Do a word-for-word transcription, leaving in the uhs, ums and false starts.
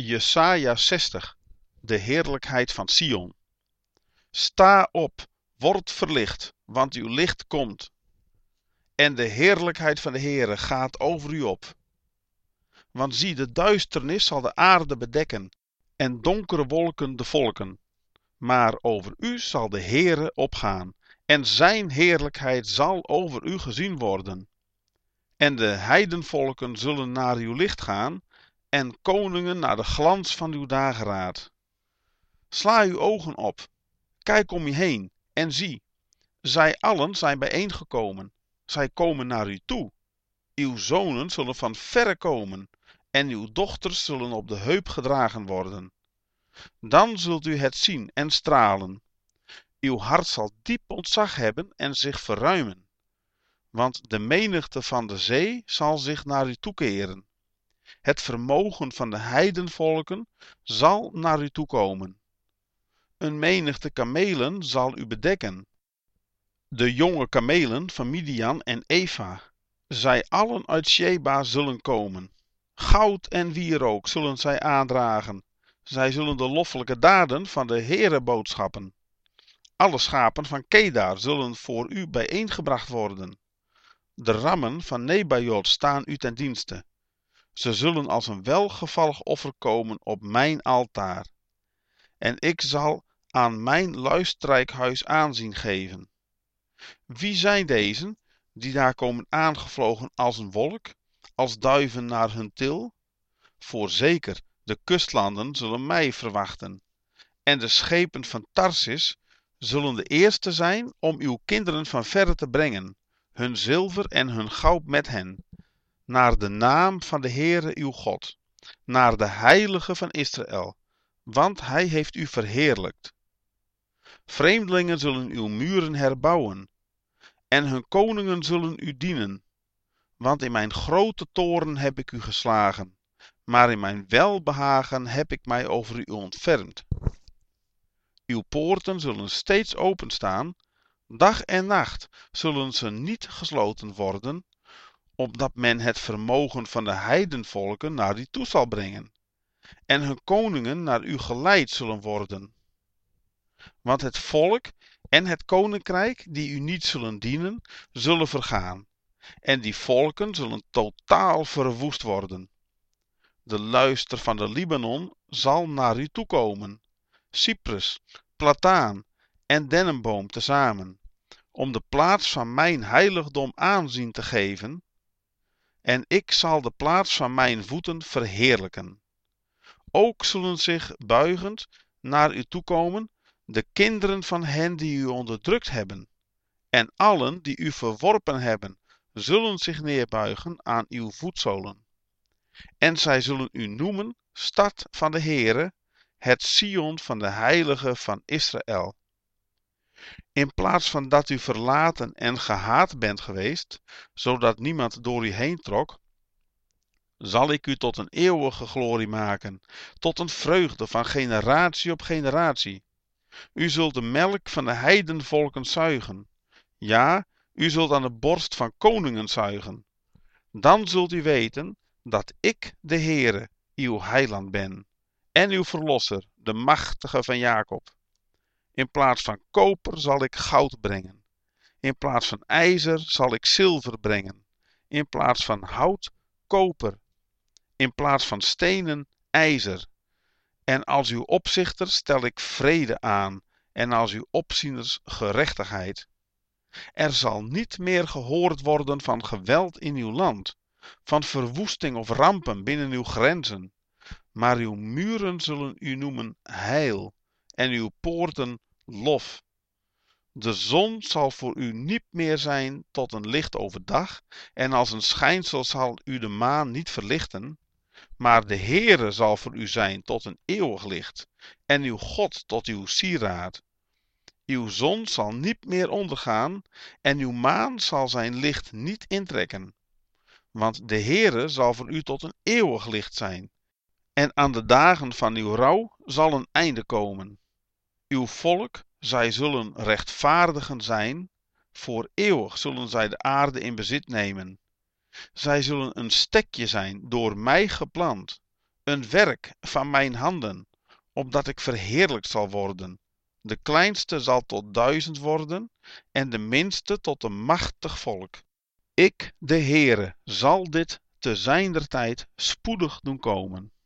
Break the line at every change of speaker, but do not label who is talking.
Jesaja zestig. De heerlijkheid van Sion. Sta op, word verlicht, want uw licht komt. En de heerlijkheid van de Heere gaat over u op. Want zie, de duisternis zal de aarde bedekken, en donkere wolken de volken. Maar over u zal de Heere opgaan, en zijn heerlijkheid zal over u gezien worden. En de heidenvolken zullen naar uw licht gaan, en koningen naar de glans van uw dageraad. Sla uw ogen op, kijk om je heen, en zie, zij allen zijn bijeengekomen. Zij komen naar u toe. Uw zonen zullen van verre komen, en uw dochters zullen op de heup gedragen worden. Dan zult u het zien en stralen. Uw hart zal diep ontzag hebben en zich verruimen. Want de menigte van de zee zal zich naar u toekeren. Het vermogen van de heidenvolken zal naar u toekomen. Een menigte kamelen zal u bedekken. De jonge kamelen van Midian en Eva. Zij allen uit Sheba zullen komen. Goud en wierook zullen zij aandragen. Zij zullen de loffelijke daden van de Heere boodschappen. Alle schapen van Kedar zullen voor u bijeengebracht worden. De rammen van Nebajot staan u ten dienste. Ze zullen als een welgevallig offer komen op mijn altaar. En ik zal aan mijn luisterrijk huis aanzien geven. Wie zijn deze, die daar komen aangevlogen als een wolk, als duiven naar hun til? Voorzeker, de kustlanden zullen mij verwachten. En de schepen van Tarsis zullen de eerste zijn om uw kinderen van verre te brengen, hun zilver en hun goud met hen, naar de naam van de Heere uw God, naar de Heilige van Israël, want hij heeft u verheerlijkt. Vreemdelingen zullen uw muren herbouwen, en hun koningen zullen u dienen. Want in mijn grote toorn heb ik u geslagen, maar in mijn welbehagen heb ik mij over u ontfermd. Uw poorten zullen steeds openstaan, dag en nacht zullen ze niet gesloten worden, opdat men het vermogen van de heidenvolken naar u toe zal brengen, en hun koningen naar u geleid zullen worden. Want het volk en het koninkrijk die u niet zullen dienen, zullen vergaan, en die volken zullen totaal verwoest worden. De luister van de Libanon zal naar u toekomen, cyprus, plataan en dennenboom tezamen, om de plaats van mijn heiligdom aanzien te geven, en ik zal de plaats van mijn voeten verheerlijken. Ook zullen zich buigend naar u toekomen de kinderen van hen die u onderdrukt hebben, en allen die u verworpen hebben, zullen zich neerbuigen aan uw voetzolen. En zij zullen u noemen stad van de Heere, het Sion van de Heilige van Israël. In plaats van dat u verlaten en gehaat bent geweest, zodat niemand door u heen trok, zal ik u tot een eeuwige glorie maken, tot een vreugde van generatie op generatie. U zult de melk van de heidenvolken zuigen. Ja, u zult aan de borst van koningen zuigen. Dan zult u weten dat ik de Heere, uw heiland ben, en uw verlosser, de machtige van Jacob. In plaats van koper zal ik goud brengen. In plaats van ijzer zal ik zilver brengen. In plaats van hout, koper. In plaats van stenen, ijzer. En als uw opzichter stel ik vrede aan, en als uw opzieners gerechtigheid. Er zal niet meer gehoord worden van geweld in uw land, van verwoesting of rampen binnen uw grenzen. Maar uw muren zullen u noemen heil, en uw poorten lof. De zon zal voor u niet meer zijn tot een licht overdag, en als een schijnsel zal u de maan niet verlichten. Maar de Heere zal voor u zijn tot een eeuwig licht, en uw God tot uw sieraad. Uw zon zal niet meer ondergaan, en uw maan zal zijn licht niet intrekken. Want de Heere zal voor u tot een eeuwig licht zijn, en aan de dagen van uw rouw zal een einde komen. Uw volk, zij zullen rechtvaardigen zijn, voor eeuwig zullen zij de aarde in bezit nemen. Zij zullen een stekje zijn, door mij geplant, Een werk van mijn handen, opdat ik verheerlijkt zal worden. De kleinste zal tot duizend worden en de minste tot een machtig volk. Ik, de Heere, zal dit te zijner tijd spoedig doen komen.